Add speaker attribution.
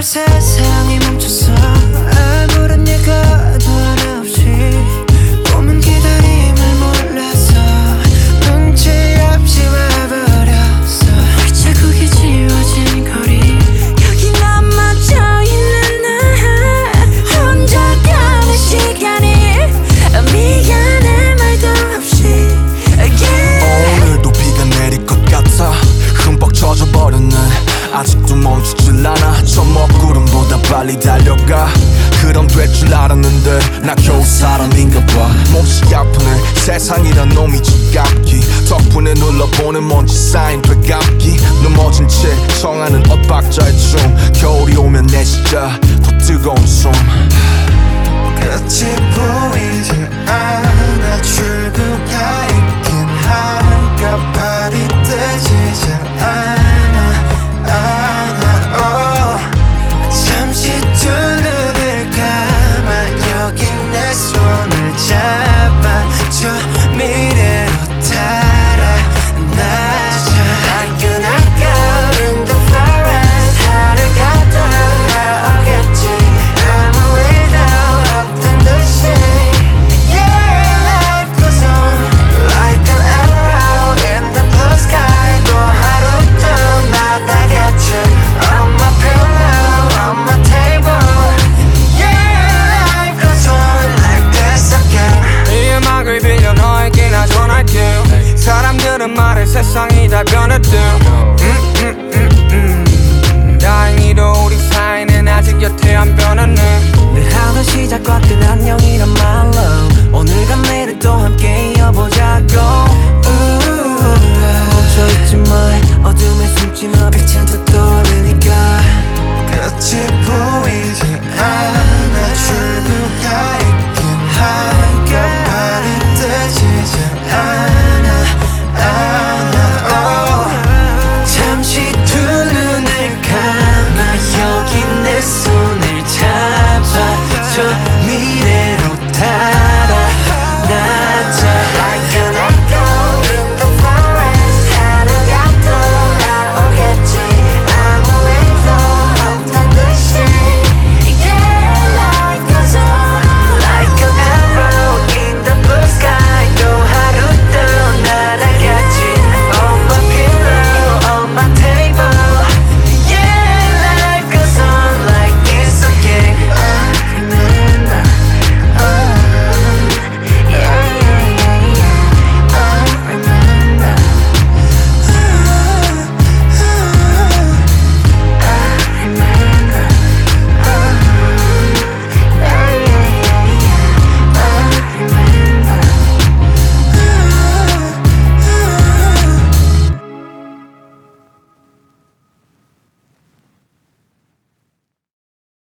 Speaker 1: 세상이 멈췄어. 아무런 예고도 하나 없이 몸은 기다림을 몰랐어. 눈치 없이 와버렸어. 발자국이 지워진 거리, 여기 남아져 있는 나 혼자 가는 시간이 미안해 말도 없이 yeah.
Speaker 2: 오늘도 비가 내릴 것 같아. 흠뻑 젖어버렸네. 아직도 멈추질 않아. 저 먹구름보다 빨리 달려가. 그럼 될 줄 알았는데 나 겨우 사람인가 봐. 몹시 아프네. 세상이란 놈이 지갑기. 덕분에 눌러보는 먼지 쌓인 되감기. 넘어진 채 청하는 엇박자의 춤. 겨울이 오면 내 진짜 더 뜨거운 숨.